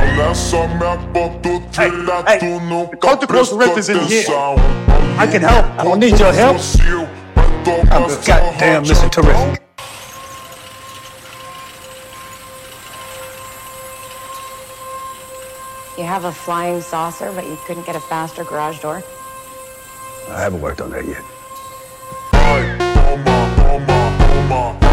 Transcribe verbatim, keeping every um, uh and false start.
Hey, hey, the Consequence Rip is in here. I can help. I don't need your help. I'm just goddamn Mister Terrific. You have a flying saucer, but you couldn't get a faster garage door? I haven't worked on that yet.